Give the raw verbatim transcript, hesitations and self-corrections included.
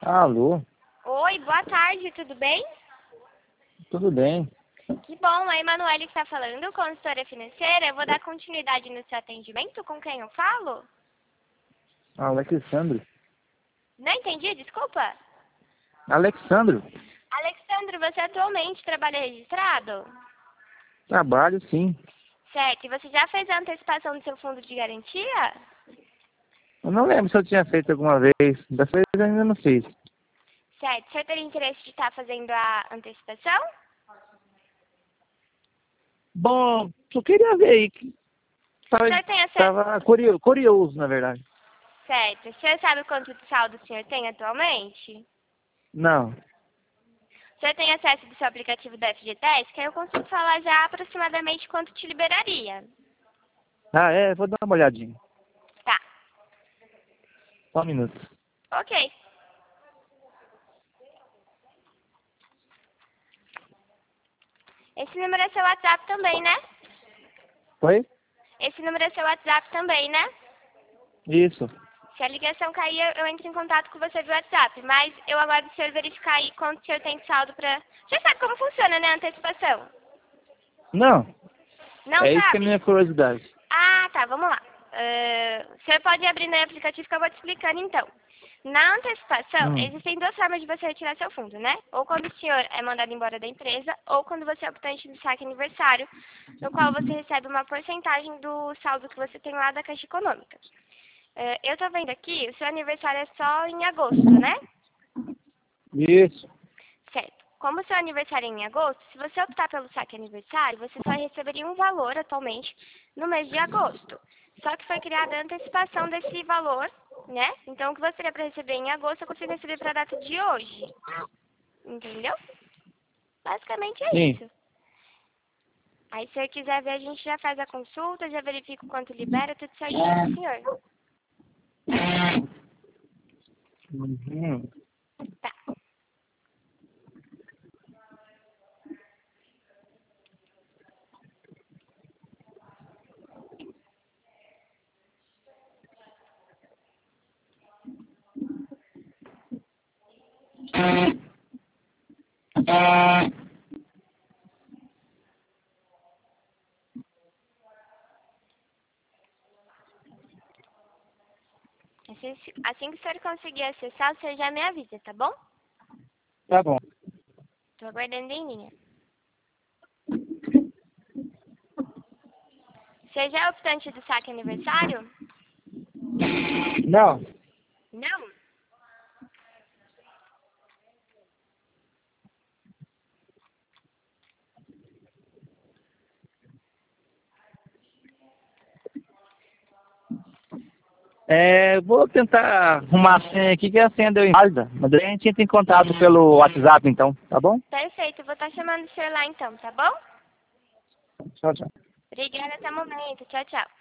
Alô, Oi, boa tarde, tudo bem? tudo bem? Que bom, a Emanuele está falando, consultora financeira. Eu vou dar continuidade no seu atendimento. Com quem eu falo? Alexandre. Não entendi, desculpa. Alexandre, Alexandre, você atualmente trabalha registrado? trabalho sim. Certo, e você já fez a antecipação do seu fundo de garantia? Eu não lembro se eu tinha feito alguma vez. Dessa vez eu ainda não fiz. Certo, o senhor teria interesse de estar fazendo a antecipação? Bom, eu queria ver aí. que O Tava, senhor tem acesso... tava curioso, curioso, na verdade. Certo, o senhor sabe quanto de saldo o senhor tem atualmente? Não. O senhor tem acesso do seu aplicativo da F G T S, que aí eu consigo falar já aproximadamente quanto te liberaria. Ah, é? Vou dar uma olhadinha. Tá, Só um minuto. ok. Esse número é seu WhatsApp também, né? Oi? Esse número é seu WhatsApp também, né? Isso. Se a ligação cair, eu entro em contato com você via WhatsApp. Mas eu aguardo o senhor verificar aí quanto o senhor tem de saldo pra... Você sabe como funciona, né, a antecipação? Não, Não é isso que é a sabe? minha curiosidade. Ah, tá, vamos lá. Ah, o senhor pode abrir no aplicativo que eu vou te explicando, então. Na antecipação, Hum. existem duas formas de você retirar seu fundo, né? Ou quando o senhor é mandado embora da empresa, ou quando você é optante do saque aniversário, no qual você recebe uma porcentagem do saldo que você tem lá da Caixa Econômica. Eh, eu tô vendo aqui, o seu aniversário é só em agosto, né? Isso. Certo. Como o seu aniversário é em agosto, se você optar pelo saque aniversário, você só receberia um valor atualmente no mês de agosto. Só que foi criada a antecipação desse valor, né? Então, o que você teria para receber em agosto, eu consigo receber para a data de hoje. Entendeu? Basicamente é Sim. isso. Aí, se eu quiser ver, a gente já faz a consulta, já verifica o quanto libera, tudo certinho pro senhor. Uhum. Tá. Assim, assim que o senhor conseguir acessar, o senhor já me avisa, tá bom? Tá bom. Tô aguardando em linha. Você já é optante do saque aniversário? Não. Não. É, vou tentar arrumar a senha aqui, que a senha deu inválida. Mas daí a gente entra em contato pelo WhatsApp, então, tá bom? Perfeito, vou estar chamando o senhor lá então, tá bom? Tchau, tchau. Obrigada, até o momento. Tchau, tchau.